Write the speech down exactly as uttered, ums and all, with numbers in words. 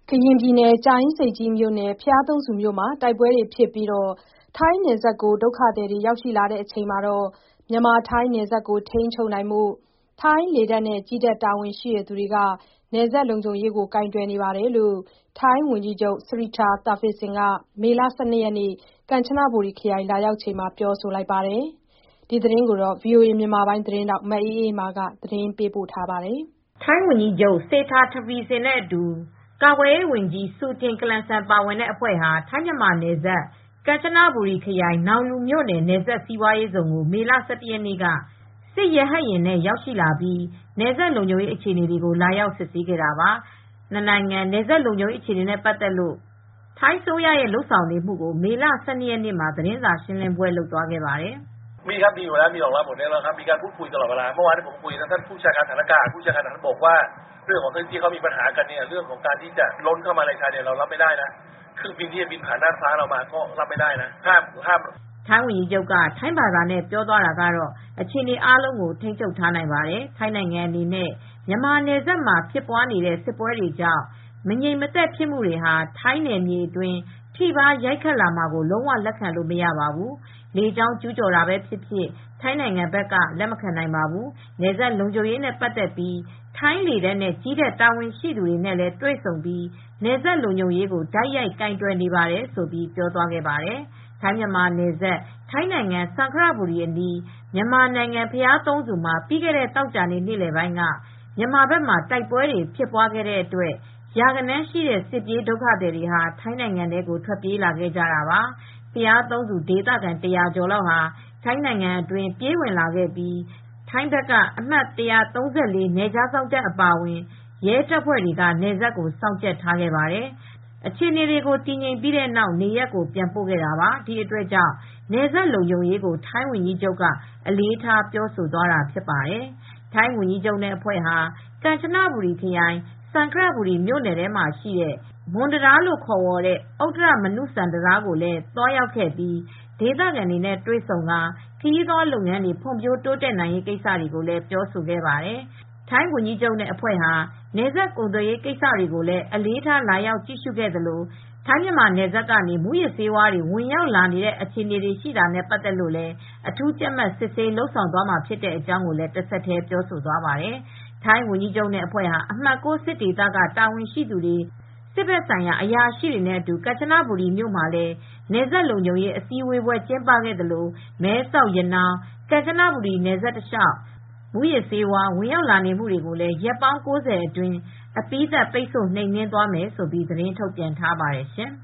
ကရင်ပြည်နယ် ကြာအင်းဆိပ်ကြီးမြို့နယ် ဘုရားသုံးဆူမြို့မှာ တိုက်ပွဲတွေဖြစ်ပြီး ထိုင်းနယ်စပ်ကို ဒုက္ခသည်တွေ ရောက်လာချိန်မှာ မြန်မာ-ထိုင်းနယ်စပ်ကို ထိန်းချုပ်နိုင်ဖို့ ထိုင်းလေတပ်နဲ့ ကြည်းတပ် တာဝန်ရှိသူတွေက နယ်စပ်လုံခြုံရေးကို ကိုင်တွယ်နေတယ်လို့ ထိုင်းဝန်ကြီးချုပ် Srettha Thavisin က မေလ ၁၂ ရက်နေ့ ကမ်ချနဘူရီခရိုင် လာရောက်ချိန်မှာ ပြောဆိုလိုက်ပါတယ်။ ဒီသတင်းကို ဗွီအိုအေ သတင်းထောက် မအေးအေးမာက သတင်းပေးပို့ထားပါတယ်။ ထိုင်းဝန်ကြီးချုပ် Srettha Thavisin နဲ့အတူ ကာကွယ်ရေးဝန်ကြီး Sutin Klungsang ပါဝင်တဲ့အဖွဲ့ဟာ ထိုင်း-မြန်မာနယ်စပ် ကမ်ချနဘူရီခရိုင် နောင်လူမြို့နယ် နယ်စပ်စီးပွားရေးဇုန်ကို မေလ ၁၁ ရက်နေ့က စစ်ရဟတ်ယာဉ်နဲ့ ရောက်ရှိလာပြီး နယ်စပ်လုံခြုံရေး အခြေအနေတွေကို လာရောက်စစ်ဆေးခဲ့တာပါ။ နှစ်နိုင်ငံ နယ်စပ်လုံခြုံရေး အခြေအနေနဲ့ ပတ်သက်လို့ ထိုင်းအစိုးရရဲ့ လုပ်ဆောင်နေမှုကို မေလ ၁၂ ရက်နေ့မှာ သတင်းစာရှင်းလင်းပွဲ လုပ်သွားခဲ့ပါတယ်။ "มีครับมีอยู่แล้วมีรองรับหมดแล้วครับมีการพูดคุยตลอดเวลาเมื่อวานที่ผมคุยกับท่านผู้บัญชาการฐานอากาศผู้บัญชาการฐานบอกว่าเรื่องของที่เขามีปัญหากันเนี่ยเรื่องของการที่จะล้นเข้ามาในไทยเนี่ยเรารับไม่ได้นะเครื่องบินที่จะบินผ่านน่านฟ้าเรามาก็รับไม่ได้นะห้ามห้าม" ထိုင်းဝန်ကြီးချုပ်က ထိုင်းဘာသာနဲ့ ပြောသွားတာကတော့ အခြေအနေအားလုံးကို ထိန်းချုပ်ထားနိုင်ပါတယ်။ ထိုင်းနိုင်ငံအနေနဲ့ မြန်မာနယ်စပ်မှာ ဖြစ်ပွားနေတဲ့ စစ်ပွဲတွေကြောင့် မငြိမ်မသက်ဖြစ်မှုတွေဟာ ထိုင်းနယ်မြေအတွင်း ထိပါးရိုက်ခတ်လာမှာကို လုံးဝလက်ခံလို့ မရပါဘူး။ လေကြောင်းကျူးကျော်တာပဲဖြစ်ဖြစ် ထိုင်းနိုင်ငံဘက်က လက်မခံနိုင်ပါဘူး။ နယ်စပ်လုံခြုံရေးနဲ့ ပတ်သက်ပြီး ထိုင်းလေတပ်နဲ့ ကြည်းတပ် တာဝန်ရှိသူတွေနဲ့လည်း တွေ့ဆုံပြီး နယ်စပ်လုံခြုံရေးကို တိုက်ရိုက်ကိုင်တွယ်နေပါတယ်လို့ ပြောသွားခဲ့ပါတယ်။ ထိုင်း-မြန်မာနယ်စပ် ထိုင်းနိုင်ငံ စံခရဘူရီအနီး မြန်မာနိုင်ငံ ဘုရားသုံးဆူမှာ ပြီးခဲ့တဲ့ သောကြာနေ့ နေ့လယ်ပိုင်းက မြန်မာဘက်မှာ တိုက်ပွဲတွေ ဖြစ်ခဲ့တဲ့အတွက် ရာဂဏန်းရှိတဲ့ စစ်ပြေးဒုက္ခသည်တွေ ထိုင်းနိုင်ငံထဲကို ထွက်ပြေးလာခဲ့ကြတာပါ။ ဘုရားသုံးဆူ ဒေသခံ ၁၀၀ ကျော်လောက်ဟာ ထိုင်းနိုင်ငံအတွင်း ပြေးဝင်လာခဲ့ပြီး ထိုင်းဘက်က အမှတ် ၁၃၄ နယ်ခြားစောင့်တပ် အပါအဝင် ရဲတပ်ဖွဲ့တွေက နယ်စပ်ကို စောင့်ကြပ်ထားခဲ့ပါတယ်။ အခြေအနေတွေ တည်ငြိမ်ပြီးတဲ့နောက် နေရပ်ကို ပြန်ပို့ခဲ့တာပါ။ ဒီအတွက်ကြောင့် နယ်စပ်လုံခြုံရေးကို ထိုင်းဝန်ကြီးချုပ်က အလေးထား ပြောဆိုသွားတာ ဖြစ်ပါတယ်။ ထိုင်းဝန်ကြီးချုပ်နဲ့အဖွဲ့ဟာ ကမ်ချနဘူရီခရိုင် စံခရဘူရီမြို့နယ်ထဲမှာရှိတဲ့ မွန်တံတားလို့ ခေါ်ဝေါ်တဲ့ ဥတ္တရမနုစံ တံတားကိုလည်း သွားရောက်ခဲ့ပြီး ဒေသခံတွေနဲ့ တွေ့ဆုံကာ ခရီးသွားလုပ်ငန်းတွေ ဖွံ့ဖြိုးတိုးတက်နိုင်ရေး ကိစ္စတွေကိုလည်း ပြောဆိုခဲ့ပါတယ်။ ထိုင်းဝန်ကြီးချုပ်နဲ့ အဖွဲ့ဟာ နယ်စပ်ကုန်သွယ်ရေး ကိစ္စတွေကိုလည်း အလေးထား လာရောက်ကြည့်ရှုခဲ့သလို ထိုင်း-မြန်မာနယ်စပ်ကနေ မူးယစ်ဆေးဝါးတွေ ဝင်ရောက်လာနေတဲ့ အခြေအနေတွေ ရှိတာနဲ့ ပတ်သက်လို့လည်း အထူးကြပ်မတ် စစ်ဆေးလုပ်ဆောင်သွားမှာ ဖြစ်တဲ့အကြောင်းကိုလည်း တဆက်တည်း ပြောဆိုသွားပါတယ်။ ထိုင်းဝန်ကြီးချုပ်နဲ့ အဖွဲ့ဟာ အမှတ် ၉ စစ်ဒေသက တာဝန်ရှိသူတွေ စစ်ဘက်ဆိုင်ရာ အရာရှိတွေနဲ့အတူ ကမ်ချနဘူရီမြို့မှာလည်း နယ်စပ်လုံခြုံရေး အစည်းအဝေးပွဲ ကျင်းပခဲ့သလို မဲဆောက်၊ ရနောင်း၊ ကမ်ချနဘူရီ နယ်စပ်တလျှောက် မူးယစ်ဆေးဝါး ဝင်ရောက်လာနေမှုတွေကိုလည်း ရက်ပေါင်း ၉၀ အတွင်း အပြီးသတ် ပိတ်ဆို့နှိမ်နင်းသွားမယ်လို့ သတင်းထုတ်ပြန်ထားပါတယ်ရှင်